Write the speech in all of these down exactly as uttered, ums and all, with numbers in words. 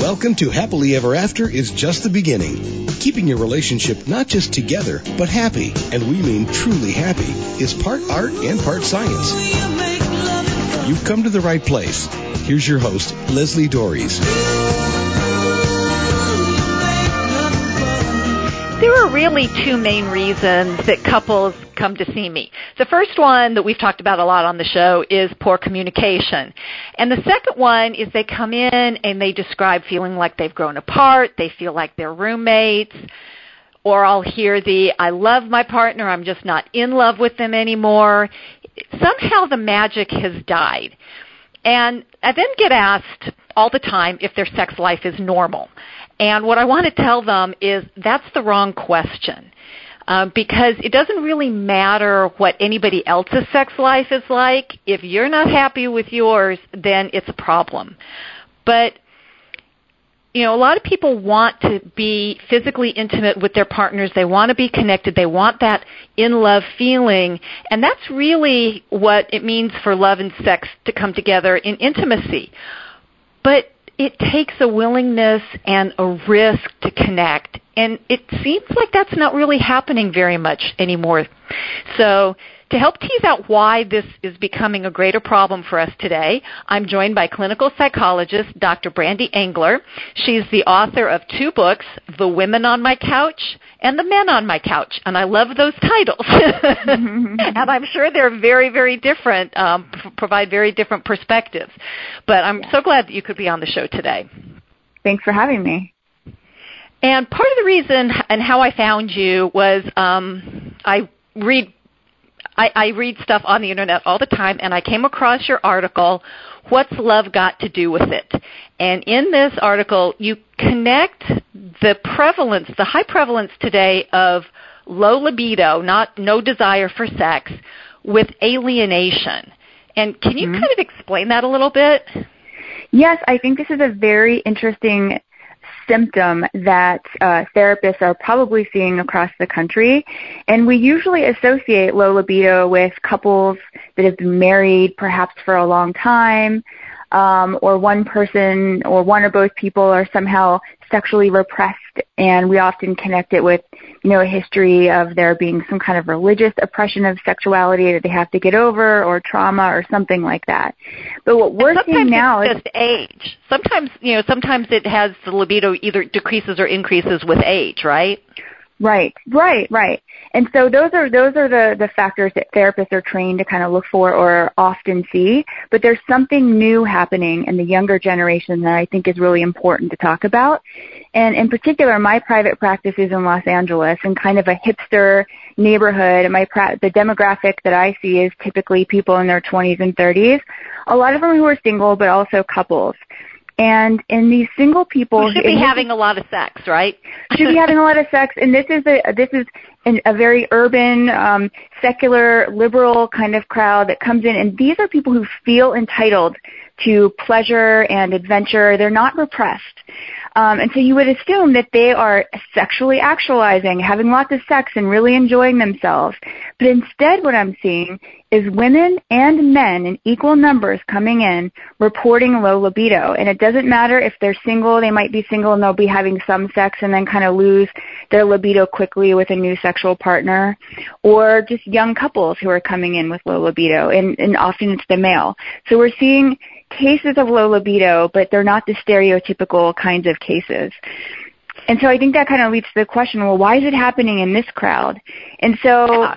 Welcome to Happily Ever After is just the beginning. Keeping your relationship not just together, but happy, and we mean truly happy, is part art and part science. You've come to the right place. Here's your host, Leslie Dories. There are really two main reasons that couples come to see me. The first one that we've talked about a lot on the show is poor communication. And the second one is they come in and they describe feeling like they've grown apart, they feel like they're roommates, or I'll hear the, I love my partner, I'm just not in love with them anymore. Somehow the magic has died. And I then get asked all the time if their sex life is normal. And what I want to tell them is that's the wrong question. Uh, because it doesn't really matter what anybody else's sex life is like. If you're not happy with yours, then it's a problem. But, you know, a lot of people want to be physically intimate with their partners. They want to be connected. They want that in-love feeling. And that's really what it means for love and sex to come together in intimacy. But it takes a willingness and a risk to connect. And it seems like that's not really happening very much anymore. So to help tease out why this is becoming a greater problem for us today, I'm joined by clinical psychologist Doctor Brandy Engler. She's the author of two books, The Women on My Couch and The Men on My Couch. And I love those titles. And I'm sure they're very, very different, um, p- provide very different perspectives. But I'm so glad that you could be on the show today. Thanks for having me. And part of the reason and how I found you was um, I read I, I read stuff on the Internet all the time, and I came across your article, What's Love Got to Do with It? And in this article, you connect the prevalence, the high prevalence today of low libido, not no desire for sex, with alienation. And can you mm-hmm. kind of explain that a little bit? Yes, I think this is a very interesting symptom that uh, therapists are probably seeing across the country. And we usually associate low libido with couples that have been married perhaps for a long time, um, or one person or one or both people are somehow sexually repressed, and we often connect it with, you know, a history of there being some kind of religious oppression of sexuality that they have to get over, or trauma, or something like that. But what we're seeing now is just age. Sometimes, you know, sometimes it has the libido either decreases or increases with age, right? Right, right, right. And so those are those are the, the factors that therapists are trained to kind of look for or often see. But there's something new happening in the younger generation that I think is really important to talk about. And in particular, my private practice is in Los Angeles, in kind of a hipster neighborhood. My pra- the demographic that I see is typically people in their twenties and thirties. A lot of them who are single, but also couples. And in these single people, who should be having a lot of sex, right? should be having a lot of sex, and this is a this is an, a very urban, um, secular, liberal kind of crowd that comes in, and these are people who feel entitled to pleasure and adventure. They're not repressed. Um, and so you would assume that they are sexually actualizing, having lots of sex and really enjoying themselves. But instead what I'm seeing is women and men in equal numbers coming in reporting low libido. And it doesn't matter if they're single, they might be single and they'll be having some sex and then kind of lose their libido quickly with a new sexual partner, or just young couples who are coming in with low libido, and, and often it's the male. So we're seeing cases of low libido, but they're not the stereotypical kinds of cases. And so I think that kind of leads to the question, well, why is it happening in this crowd? And so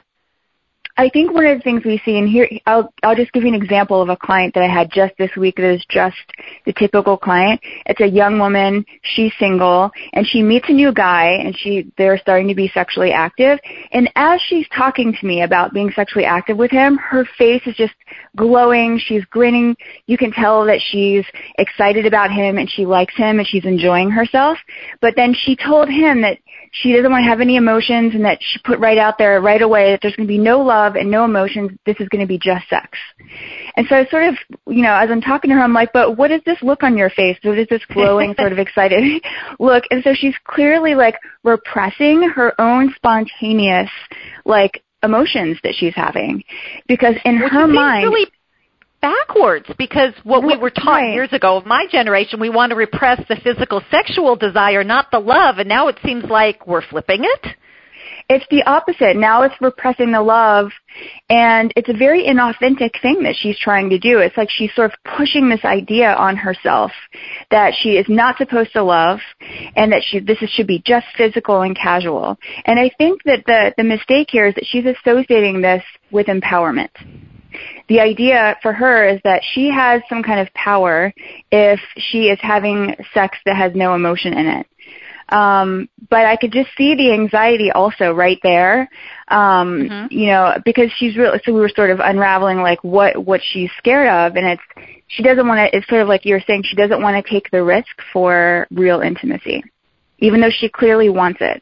I think one of the things we see, and here I'll I'll just give you an example of a client that I had just this week that is just the typical client. It's a young woman, she's single, and she meets a new guy, and she they're starting to be sexually active. And as she's talking to me about being sexually active with him, her face is just glowing, she's grinning. You can tell that she's excited about him and she likes him and she's enjoying herself. But then she told him that she doesn't want to have any emotions, and that she put right out there right away that there's going to be no love and no emotions. This is going to be just sex. And so I sort of, you know, as I'm talking to her, I'm like, but what does this look on your face? What is this glowing, sort of excited look? And so she's clearly like repressing her own spontaneous, like, emotions that she's having, because in Which her mind, really, backwards, because what we were taught right. years ago of my generation, we want to repress the physical sexual desire, not the love, and now it seems like we're flipping it. It's the opposite. Now it's repressing the love, and it's a very inauthentic thing that she's trying to do. It's like she's sort of pushing this idea on herself that she is not supposed to love, and that she this is, should be just physical and casual. And I think that the, the mistake here is that she's associating this with empowerment. The idea for her is that she has some kind of power if she is having sex that has no emotion in it. Um, but I could just see the anxiety also right there, um, mm-hmm. you know, because she's really, so we were sort of unraveling like what, what she's scared of, and it's, she doesn't want to, it's sort of like you were saying, she doesn't want to take the risk for real intimacy, even though she clearly wants it.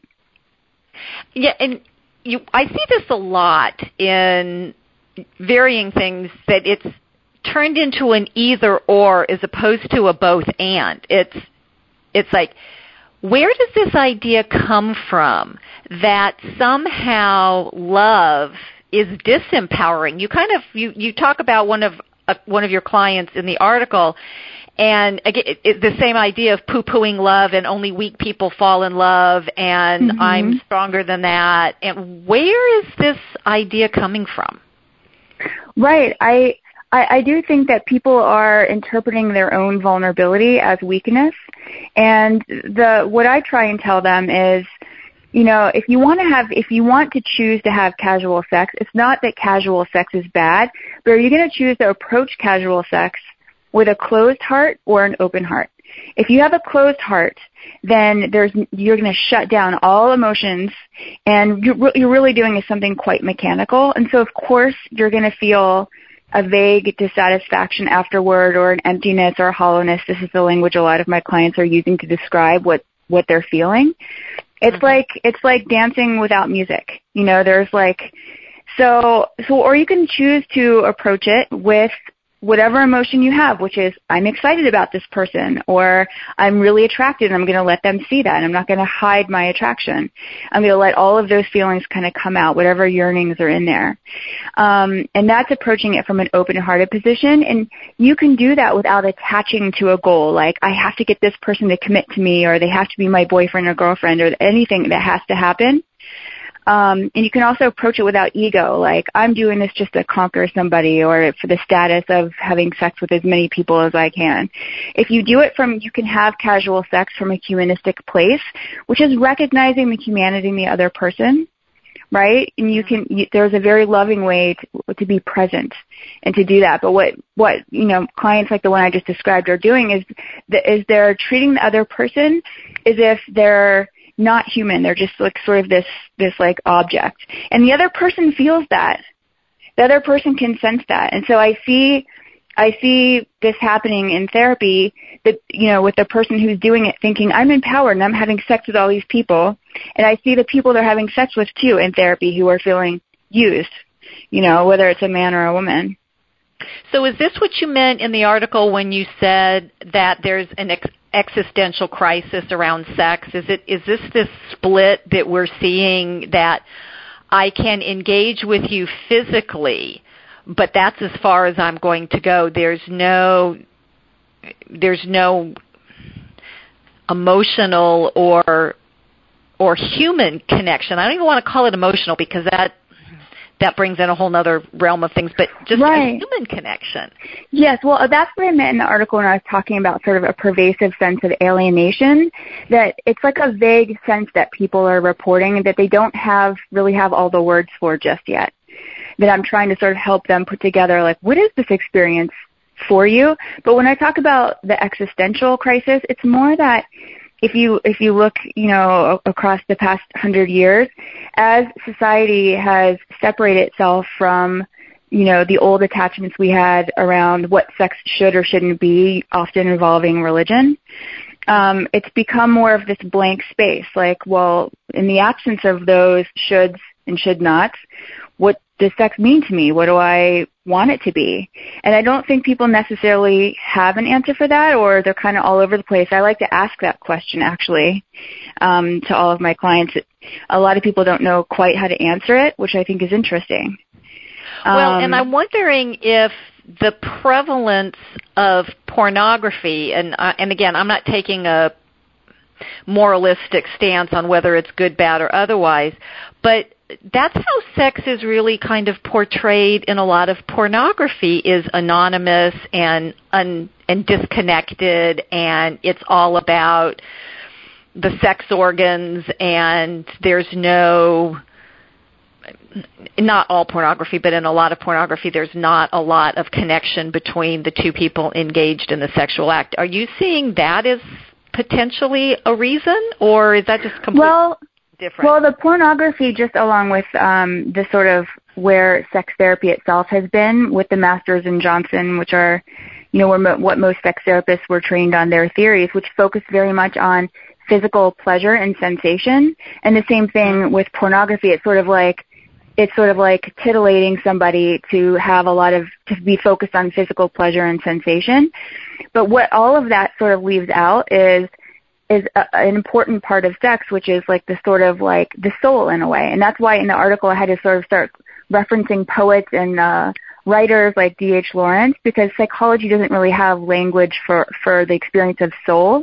Yeah, and you, I see this a lot in varying things, that it's turned into an either or as opposed to a both and. It's, it's like, where does this idea come from that somehow love is disempowering? You kind of you, you talk about one of uh, one of your clients in the article, and again, it, it, the same idea of poo-pooing love, and only weak people fall in love, and mm-hmm. I'm stronger than that. And where is this idea coming from? Right. I. I, I do think that people are interpreting their own vulnerability as weakness, and the what I try and tell them is, you know, if you want to have, if you want to choose to have casual sex, it's not that casual sex is bad, but are you going to choose to approach casual sex with a closed heart or an open heart? If you have a closed heart, then there's you're going to shut down all emotions, and you're, you're really doing something quite mechanical, and so of course you're going to feel a vague dissatisfaction afterward, or an emptiness or a hollowness. This is the language a lot of my clients are using to describe what, what they're feeling. It's mm-hmm. like, it's like dancing without music. You know, there's like, so, so, or you can choose to approach it with whatever emotion you have, which is, I'm excited about this person, or I'm really attracted and I'm going to let them see that, and I'm not going to hide my attraction. I'm going to let all of those feelings kind of come out, whatever yearnings are in there. Um, and that's approaching it from an open-hearted position, and you can do that without attaching to a goal, like I have to get this person to commit to me, or they have to be my boyfriend or girlfriend, or anything that has to happen. Um, and you can also approach it without ego, like I'm doing this just to conquer somebody, or for the status of having sex with as many people as I can. If you do it from, you can have casual sex from a humanistic place, which is recognizing the humanity in the other person, right? And you can, you, there's a very loving way to, to be present and to do that. But what, what, you know, clients like the one I just described are doing is, is they're treating the other person as if they're not human. They're just like sort of this, this like object. And the other person feels that. The other person can sense that. And so I see, I see this happening in therapy that, you know, with the person who's doing it thinking, I'm empowered and I'm having sex with all these people. And I see the people they're having sex with too in therapy who are feeling used, you know, whether it's a man or a woman. So is this what you meant in the article when you said that there's an ex- existential crisis around sex? Is it is this this split that we're seeing, that I can engage with you physically, but that's as far as I'm going to go? There's no there's no emotional or or human connection. I don't even want to call it emotional, because that that brings in a whole other realm of things, but just right. a human connection. Yes, well, that's what I meant in the article when I was talking about sort of a pervasive sense of alienation, that it's like a vague sense that people are reporting that they don't have really have all the words for just yet, that I'm trying to sort of help them put together, like, what is this experience for you? But when I talk about the existential crisis, it's more that If you if you look, you know, across the past hundred years, as society has separated itself from, you know, the old attachments we had around what sex should or shouldn't be, often involving religion, um, it's become more of this blank space. Like, well, in the absence of those shoulds and should nots, what does sex mean to me? What do I want it to be? And I don't think people necessarily have an answer for that, or they're kind of all over the place. I like to ask that question, actually, um, to all of my clients. A lot of people don't know quite how to answer it, which I think is interesting. Well, Um, and I'm wondering if the prevalence of pornography, and uh, and again, I'm not taking a moralistic stance on whether it's good, bad, or otherwise, but that's how sex is really kind of portrayed in a lot of pornography, is anonymous and un, and disconnected, and it's all about the sex organs, and there's no, not all pornography, but in a lot of pornography, there's not a lot of connection between the two people engaged in the sexual act. Are you seeing that as potentially a reason, or is that just completely well, different? Well, the pornography, just along with um, the sort of where sex therapy itself has been with the Masters and Johnson, which are, you know, where mo- what most sex therapists were trained on, their theories, which focus very much on physical pleasure and sensation. And the same thing with pornography. It's sort of like it's sort of like titillating somebody to have a lot of, to be focused on physical pleasure and sensation. But what all of that sort of leaves out is is a, an important part of sex, which is like the sort of like the soul in a way. And that's why in the article I had to sort of start referencing poets and uh, writers like D H Lawrence, because psychology doesn't really have language for, for the experience of soul.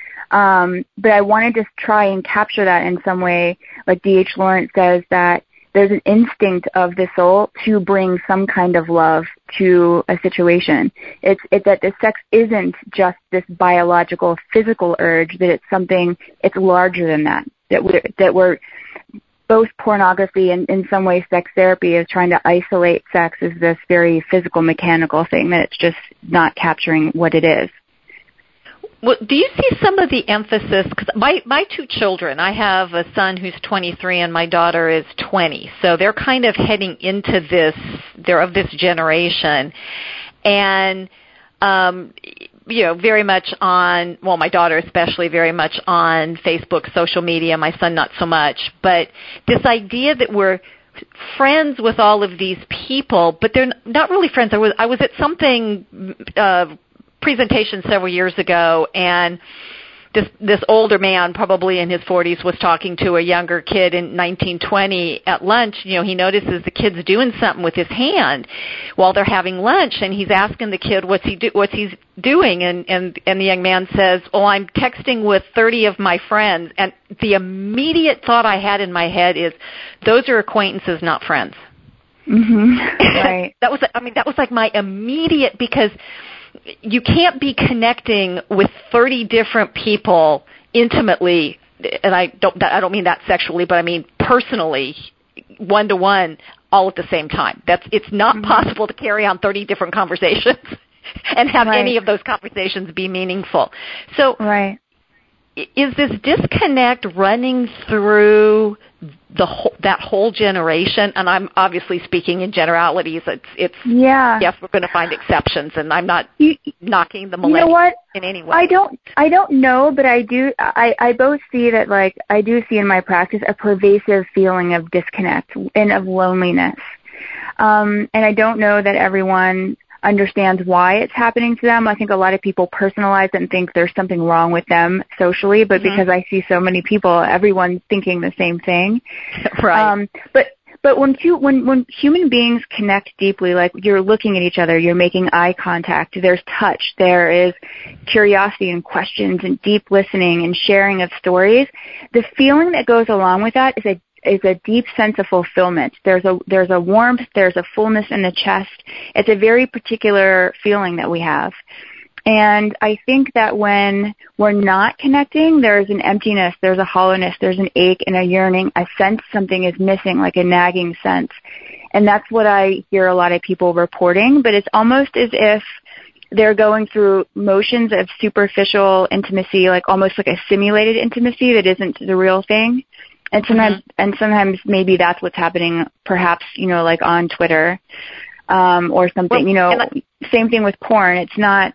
Um, but I wanted to try and capture that in some way. Like D H Lawrence says that there's an instinct of the soul to bring some kind of love to a situation. It's, it's that the sex isn't just this biological, physical urge, that it's something, it's larger than that, that we're, that we're both pornography and in some ways sex therapy is trying to isolate sex as this very physical, mechanical thing, that it's just not capturing what it is. Well, do you see some of the emphasis, because my, my two children, I have a son who's twenty-three and my daughter is twenty, so they're kind of heading into this, they're of this generation, and, um, you know, very much on, well, my daughter especially very much on Facebook, social media, my son not so much, but this idea that we're friends with all of these people, but they're not really friends. I was, I was at something, uh, presentation several years ago, and this this older man, probably in his forties, was talking to a younger kid in nineteen twenty at lunch. You know, he notices the kid's doing something with his hand while they're having lunch, and he's asking the kid what's he do what's he's doing, and and and the young man says, "Oh, I'm texting with thirty of my friends." And the immediate thought I had in my head is, those are acquaintances, not friends. Mm-hmm. Right. that was I mean that was like my immediate, because you can't be connecting with thirty different people intimately, and I don't I don't mean that sexually, but I mean personally, one to one, all at the same time. That's it's not mm-hmm. possible to carry on thirty different conversations and have right. any of those conversations be meaningful. So, right. is this disconnect running through the whole, that whole generation? And I'm obviously speaking in generalities. It's, it's yeah. yes, we're going to find exceptions, and I'm not you, knocking the millennials you know what? in any way. I don't, I don't know, but I do. I, I both see that, like I do see in my practice a pervasive feeling of disconnect and of loneliness, um, and I don't know that everyone understands why it's happening to them. I think a lot of people personalize it and think there's something wrong with them socially, but mm-hmm. because I see so many people, everyone's thinking the same thing. Right. Um, but but when when when human beings connect deeply, like you're looking at each other, you're making eye contact, there's touch, there is curiosity and questions and deep listening and sharing of stories, the feeling that goes along with that is a is a deep sense of fulfillment. There's a there's a warmth, there's a fullness in the chest. It's a very particular feeling that we have. And I think that when we're not connecting, there's an emptiness, there's a hollowness, there's an ache and a yearning, a sense something is missing, like a nagging sense. And that's what I hear a lot of people reporting, but it's almost as if they're going through motions of superficial intimacy, like almost like a simulated intimacy that isn't the real thing. And sometimes, mm-hmm. and sometimes maybe that's what's happening, perhaps, you know, like on Twitter, um, or something, well, you know, I, same thing with porn. It's not,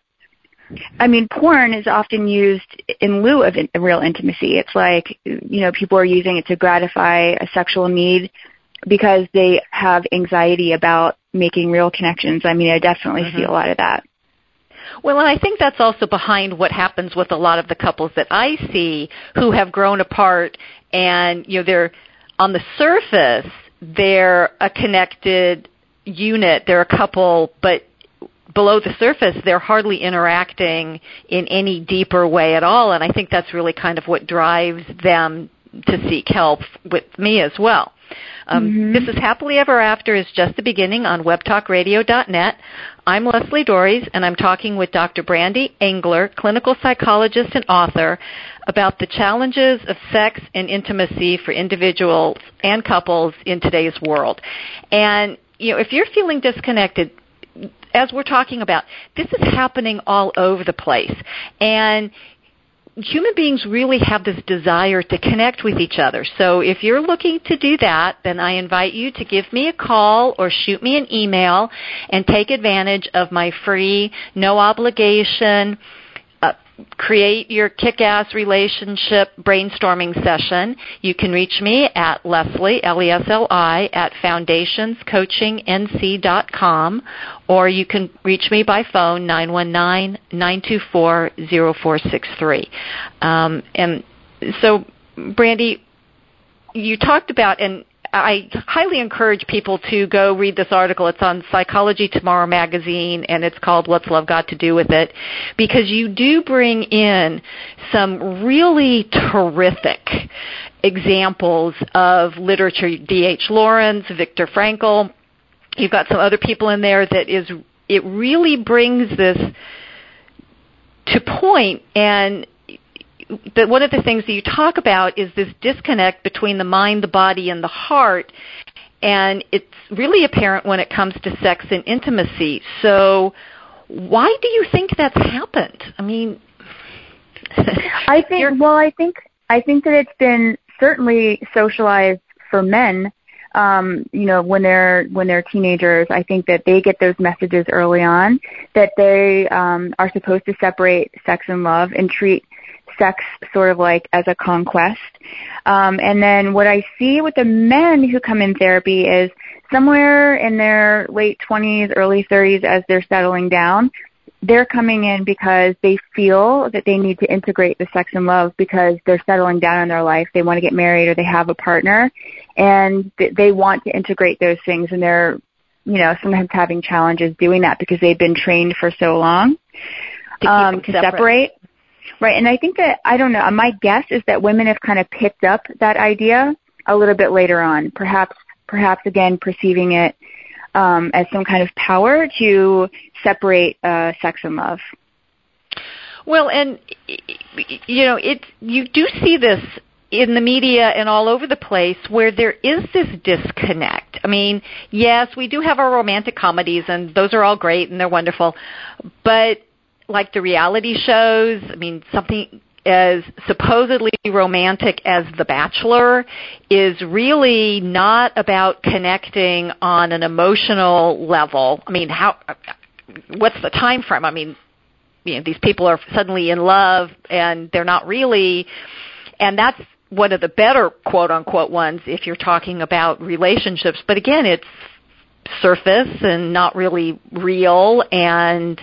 I mean, porn is often used in lieu of in, real intimacy. It's like, you know, people are using it to gratify a sexual need because they have anxiety about making real connections. I mean, I definitely mm-hmm. see a lot of that. Well, and I think that's also behind what happens with a lot of the couples that I see who have grown apart, and, you know, they're on the surface, they're a connected unit, they're a couple, but below the surface, they're hardly interacting in any deeper way at all, and I think that's really kind of what drives them to seek help with me as well. Um, mm-hmm. This is Happily Ever After is just the beginning on web talk radio dot net. I'm Leslie Dories, and I'm talking with Doctor Brandy Engler, clinical psychologist and author, about the challenges of sex and intimacy for individuals and couples in today's world. And, you know, if you're feeling disconnected, as we're talking about, this is happening all over the place. And human beings really have this desire to connect with each other. So if you're looking to do that, then I invite you to give me a call or shoot me an email and take advantage of my free, no obligation, uh, create your kick-ass relationship brainstorming session. You can reach me at Leslie, L E S L I, at foundations coaching n c dot com, or you can reach me by phone, nine one nine, nine two four, zero four six three. Um, and so, Brandy, you talked about, and I highly encourage people to go read this article. It's on Psychology Tomorrow magazine, and it's called What's Love Got to Do with It, because you do bring in some really terrific examples of literature. D H Lawrence, Viktor Frankl. You've got some other people in there that is, it really brings this to point, and that one of the things that you talk about is this disconnect between the mind, the body, and the heart, and it's really apparent when it comes to sex and intimacy. So why do you think that's happened? I mean, I think, well, I think, I think that it's been certainly socialized for men. Um, you know, when they're when they're teenagers, I think that they get those messages early on that they um, are supposed to separate sex and love and treat sex sort of like as a conquest. Um, and then what I see with the men who come in therapy is somewhere in their late twenties, early thirties, as they're settling down, they're coming in because they feel that they need to integrate the sex and love because they're settling down in their life. They want to get married or they have a partner, and they want to integrate those things, and they're, you know, sometimes having challenges doing that because they've been trained for so long to, um, to separate. separate. Right, and I think that, I don't know, my guess is that women have kind of picked up that idea a little bit later on, perhaps, perhaps again, perceiving it um, as some kind of power to separate uh, sex and love. Well, and, you know, it, you do see this in the media and all over the place where there is this disconnect. I mean, yes, we do have our romantic comedies, and those are all great, and they're wonderful, but like the reality shows, I mean, something as supposedly romantic as The Bachelor is really not about connecting on an emotional level. I mean, how? What's the time frame? I mean, you know, these people are suddenly in love, and they're not really, and that's one of the better quote-unquote ones if you're talking about relationships. But again, it's surface and not really real, and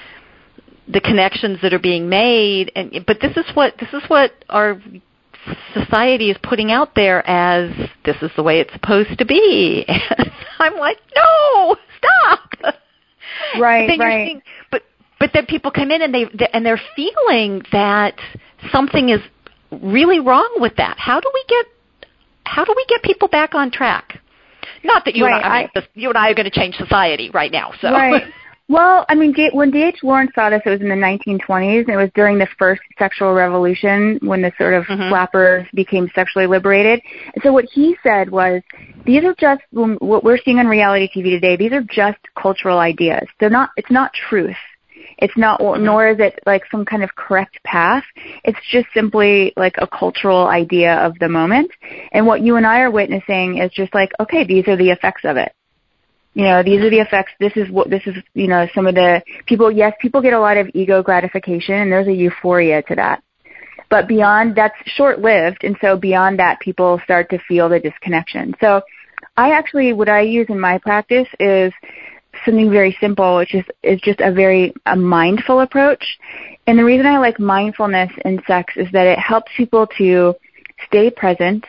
the connections that are being made, and but this is what this is what our society is putting out there as this is the way it's supposed to be. And I'm like, no, stop. Right, right. Seeing, but but then people come in and they and they're feeling that something is really wrong with that. How do we get how do we get people back on track? Not that you right, and I, I you and I are going to change society right now. So. Right. Well, I mean, when D H Lawrence saw this, it was in the nineteen twenties, and it was during the first sexual revolution when the sort of mm-hmm. flappers became sexually liberated. And so what he said was, these are just, what we're seeing on reality T V today, these are just cultural ideas. They're not, it's not truth. It's not, mm-hmm. nor is it like some kind of correct path. It's just simply like a cultural idea of the moment. And what you and I are witnessing is just like, okay, these are the effects of it. You know, these are the effects. This is what, this is, you know, some of the people, yes, people get a lot of ego gratification, and there's a euphoria to that. But beyond, that's short-lived, and so beyond that, people start to feel the disconnection. So I actually, what I use in my practice is something very simple, which is, is just a very a mindful approach. And the reason I like mindfulness in sex is that it helps people to stay present,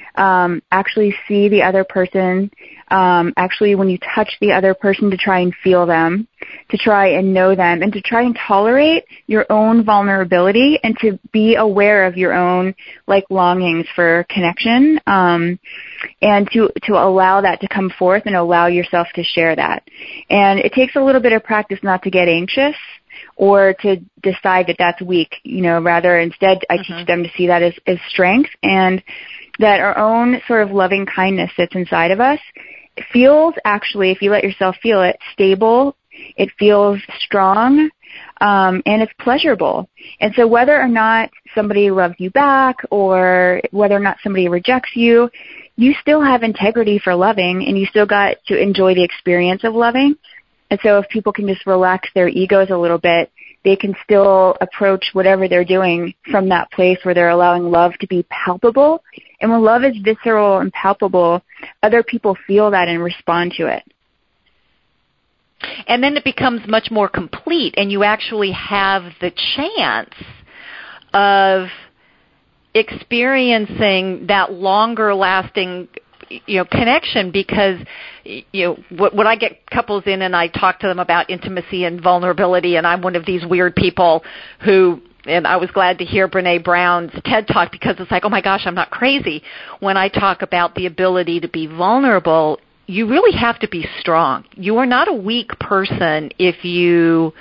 um, actually see the other person, um, actually when you touch the other person to try and feel them, to try and know them, and to try and tolerate your own vulnerability and to be aware of your own like longings for connection, um, and to, to allow that to come forth and allow yourself to share that. And it takes a little bit of practice not to get anxious or to decide that that's weak, you know, rather instead I mm-hmm. teach them to see that as, as strength, and that our own sort of loving kindness that's inside of us feels actually, if you let yourself feel it, stable, it feels strong, um, and it's pleasurable. And so whether or not somebody loves you back or whether or not somebody rejects you, you still have integrity for loving, and you still got to enjoy the experience of loving. And so if people can just relax their egos a little bit, they can still approach whatever they're doing from that place where they're allowing love to be palpable. And when love is visceral and palpable, other people feel that and respond to it. And then it becomes much more complete, and you actually have the chance of experiencing that longer lasting, you know, connection, because, you know, when I get couples in and I talk to them about intimacy and vulnerability, and I'm one of these weird people who, and I was glad to hear Brené Brown's TED Talk, because it's like, oh my gosh, I'm not crazy. When I talk about the ability to be vulnerable, you really have to be strong. You are not a weak person if you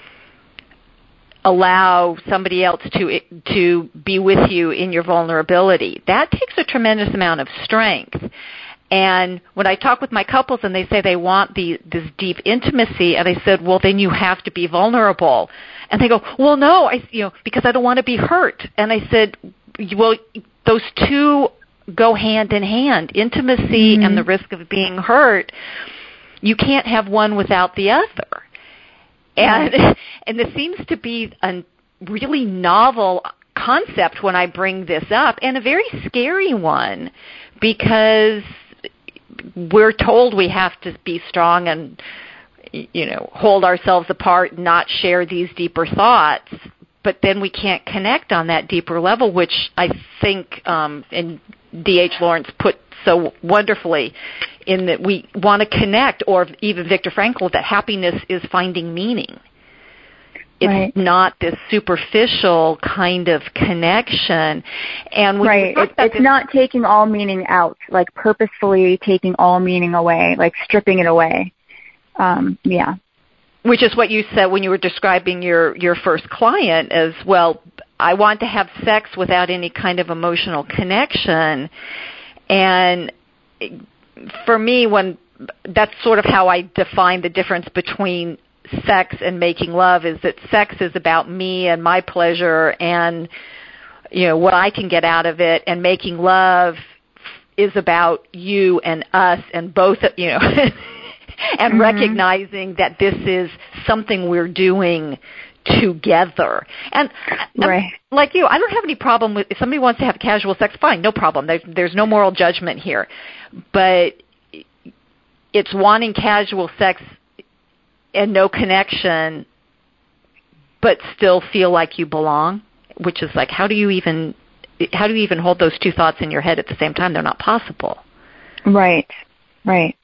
allow somebody else to to be with you in your vulnerability. That takes a tremendous amount of strength. And when I talk with my couples and they say they want the this deep intimacy, and I said, well, then you have to be vulnerable. And they go, well, no, I you know because I don't want to be hurt. And I said, well, those two go hand in hand, intimacy mm-hmm. and the risk of being hurt. You can't have one without the other. And and this seems to be a really novel concept when I bring this up, and a very scary one, because we're told we have to be strong and, you know, hold ourselves apart, not share these deeper thoughts, but then we can't connect on that deeper level, which I think, um, and D H Lawrence put so wonderfully, in that we want to connect, or even Viktor Frankl, that happiness is finding meaning. It's right. not this superficial kind of connection. And when right. It, it's this, not taking all meaning out, like purposefully taking all meaning away, like stripping it away. Um, yeah. Which is what you said when you were describing your, your first client as, well, I want to have sex without any kind of emotional connection. And for me, when that's sort of how I define the difference between sex and making love, is that sex is about me and my pleasure and, you know, what I can get out of it, and making love is about you and us and both, you know, and mm-hmm. recognizing that this is something we're doing together. And right. like you, I don't have any problem with, if somebody wants to have casual sex, fine, no problem. There's, there's no moral judgment here. But it's wanting casual sex and no connection, but still feel like you belong, which is like, how do you even, how do you even hold those two thoughts in your head at the same time? They're not possible. Right, right.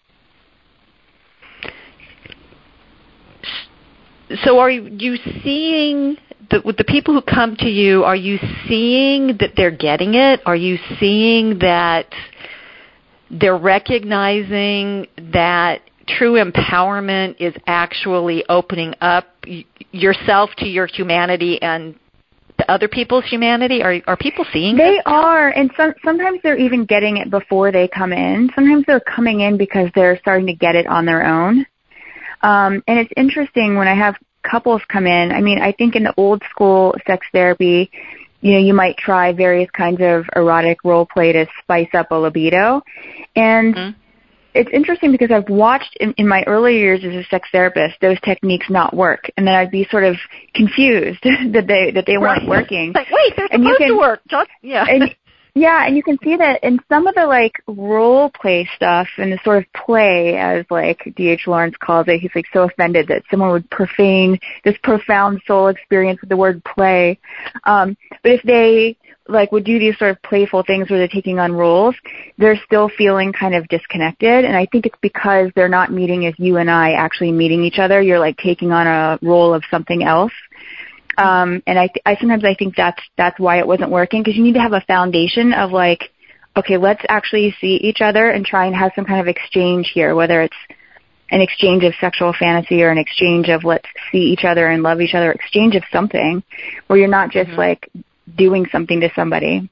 So are you seeing, the, with the people who come to you, are you seeing that they're getting it? Are you seeing that they're recognizing that true empowerment is actually opening up yourself to your humanity and to other people's humanity? Are are people seeing They that? are, and some, sometimes they're even getting it before they come in. Sometimes they're coming in because they're starting to get it on their own. Um, and it's interesting when I have couples come in. I mean, I think in the old school sex therapy, you know, you might try various kinds of erotic role play to spice up a libido. And mm-hmm. it's interesting because I've watched in, in my early years as a sex therapist those techniques not work, and then I'd be sort of confused that they that they weren't right. working. Like, wait, they're and supposed you can, to work. Just, yeah. and Yeah, and you can see that in some of the like role play stuff and the sort of play, as like D H Lawrence calls it. He's like so offended that someone would profane this profound soul experience with the word play. Um, but if they like would do these sort of playful things where they're taking on roles, they're still feeling kind of disconnected. And I think it's because they're not meeting as you and I actually meeting each other. You're like taking on a role of something else. Um, and I, th- I sometimes I think that's that's why it wasn't working, because you need to have a foundation of like, okay, let's actually see each other and try and have some kind of exchange here, whether it's an exchange of sexual fantasy or an exchange of let's see each other and love each other, exchange of something where you're not just mm-hmm. like doing something to somebody.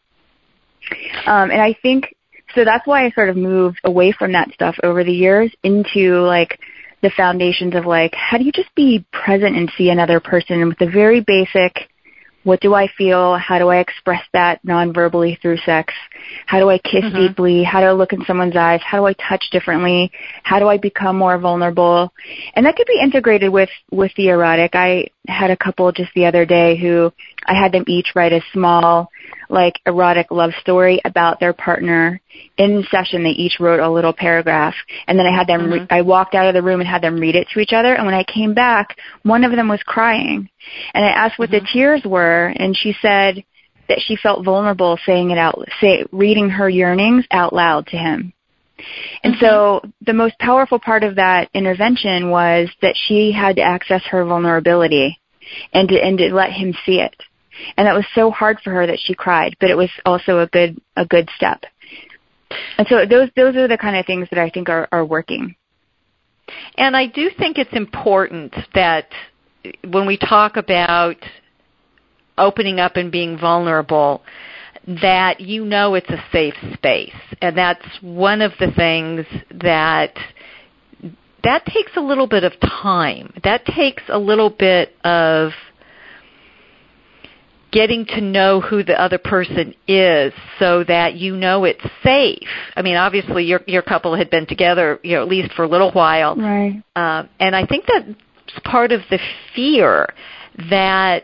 Um, and I think so that's why I sort of moved away from that stuff over the years into like the foundations of like, how do you just be present and see another person with the very basic, what do I feel? How do I express that non-verbally through sex? How do I kiss mm-hmm. deeply? How do I look in someone's eyes? How do I touch differently? How do I become more vulnerable? And that could be integrated with, with the erotic. I had a couple just the other day who I had them each write a small, like, erotic love story about their partner. In session, they each wrote a little paragraph, and then I had them, mm-hmm. re- I walked out of the room and had them read it to each other, and when I came back, one of them was crying. And I asked what mm-hmm. the tears were, and she said that she felt vulnerable saying it out, say, reading her yearnings out loud to him. And mm-hmm. so the most powerful part of that intervention was that she had to access her vulnerability and to, and to let him see it. And that was so hard for her that she cried, but it was also a good a good step. And so those those are the kind of things that I think are, are working. And I do think it's important that when we talk about opening up and being vulnerable, that you know it's a safe space. And that's one of the things that that takes a little bit of time. That takes a little bit of getting to know who the other person is so that you know it's safe. I mean, obviously your your couple had been together, you know, at least for a little while. Right. Uh, and I think that's part of the fear that,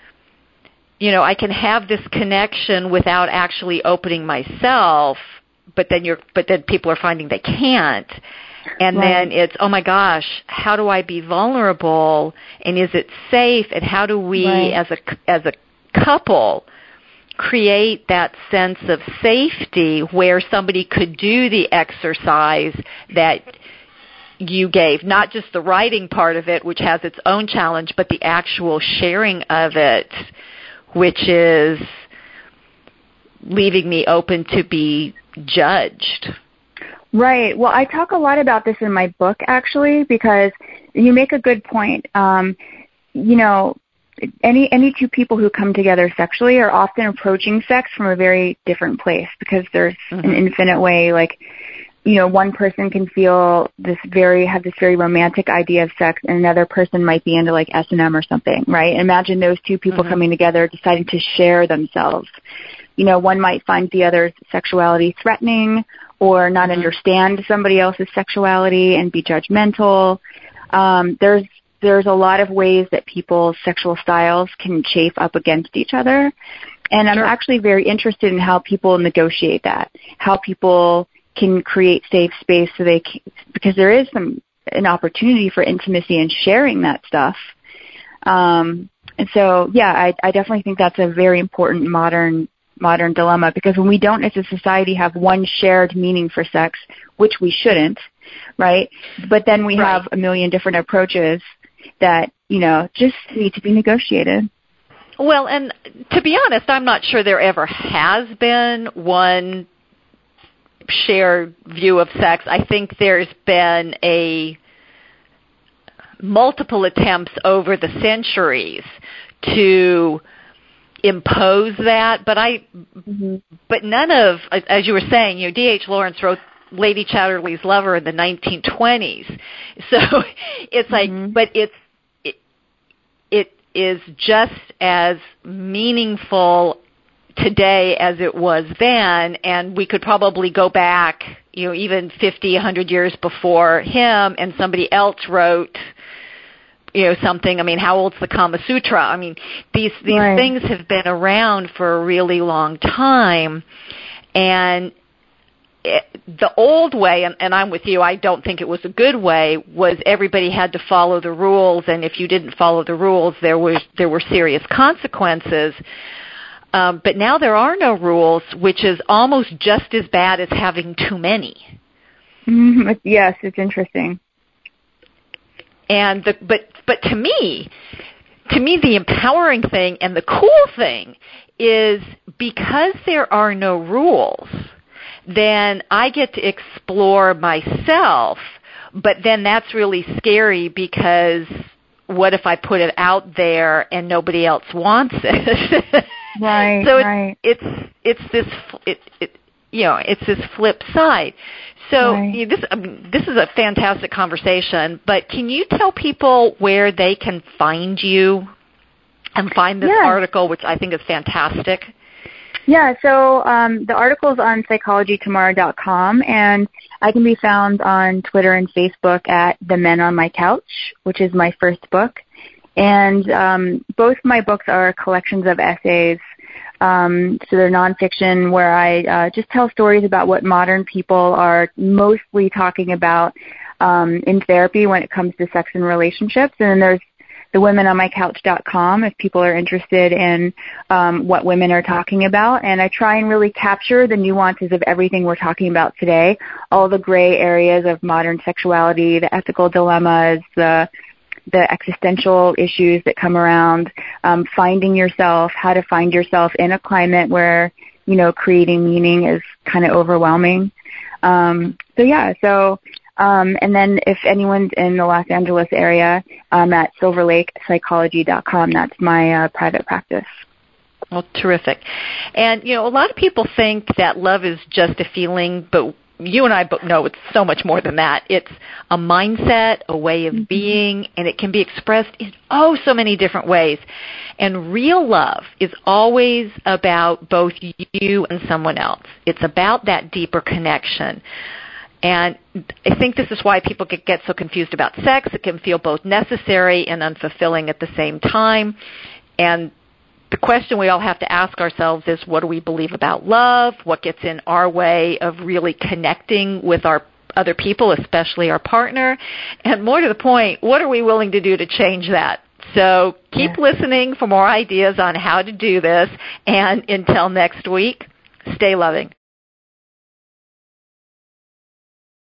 you know, I can have this connection without actually opening myself, but then you're but then people are finding they can't. And right. then it's, oh my gosh, how do I be vulnerable, and is it safe, and how do we right. as a as a couple create that sense of safety where somebody could do the exercise that you gave, not just the writing part of it, which has its own challenge, but the actual sharing of it, which is leaving me open to be judged. Right. Well, I talk a lot about this in my book, actually, because you make a good point. Um, you know, Any any two people who come together sexually are often approaching sex from a very different place, because there's mm-hmm. an infinite way. Like, you know, one person can feel this very have this very romantic idea of sex, and another person might be into like S and M or something, right? Imagine those two people mm-hmm. coming together, deciding to share themselves. You know, one might find the other's sexuality threatening, or not mm-hmm. understand somebody else's sexuality and be judgmental. Um, there's There's a lot of ways that people's sexual styles can chafe up against each other. And I'm sure. actually very interested in how people negotiate that, how people can create safe space so they can, because there is some an opportunity for intimacy and sharing that stuff. Um, and so, yeah, I, I definitely think that's a very important modern modern dilemma, because when we don't as a society have one shared meaning for sex, which we shouldn't, right? But then we right. have a million different approaches that, you know, just need to be negotiated. Well, and to be honest, I'm not sure there ever has been one shared view of sex. I think there's been a multiple attempts over the centuries to impose that, but I, mm-hmm. but none of, as you were saying, you know, D H Lawrence wrote Lady Chatterley's Lover in the nineteen twenties. So it's like, mm-hmm. but it's, it, it is just as meaningful today as it was then, and we could probably go back, you know, even fifty, a hundred years before him, and somebody else wrote you know, something. I mean, how old's the Kama Sutra? I mean, these these right. things have been around for a really long time, and it, the old way, and, and I'm with you, I don't think it was a good way, was everybody had to follow the rules, and if you didn't follow the rules, there was there were serious consequences. Um, but now there are no rules, which is almost just as bad as having too many. Mm-hmm. Yes, it's interesting. And the, but but to me, to me, the empowering thing and the cool thing is because there are no rules, then I get to explore myself. But then that's really scary because what if I put it out there and nobody else wants it? Right. So it's right. it's it's this it, it you know it's this flip side. So right. you know, this I mean, this is a fantastic conversation. But can you tell people where they can find you and find this yeah. article, which I think is fantastic? Yeah. So um, the article's on psychology tomorrow dot com, and I can be found on Twitter and Facebook at The Men on My Couch, which is my first book. And um, both my books are collections of essays. Um, so they're nonfiction where I uh, just tell stories about what modern people are mostly talking about um, in therapy when it comes to sex and relationships. And then there's the women on my couch dot com if people are interested in um, what women are talking about. And I try and really capture the nuances of everything we're talking about today, all the gray areas of modern sexuality, the ethical dilemmas, the the existential issues that come around, um, finding yourself, how to find yourself in a climate where, you know, creating meaning is kind of overwhelming. Um, so, yeah, so, um, and then if anyone's in the Los Angeles area, I'm at silver lake psychology dot com. That's my uh, private practice. Well, terrific. And, you know, a lot of people think that love is just a feeling, but you and I both know it's so much more than that. It's a mindset, a way of being, and it can be expressed in oh so many different ways. And real love is always about both you and someone else. It's about that deeper connection. And I think this is why people get, get so confused about sex. It can feel both necessary and unfulfilling at the same time. And the question we all have to ask ourselves is, what do we believe about love? What gets in our way of really connecting with our other people, especially our partner? And more to the point, what are we willing to do to change that? So keep yeah. listening for more ideas on how to do this. And until next week, stay loving.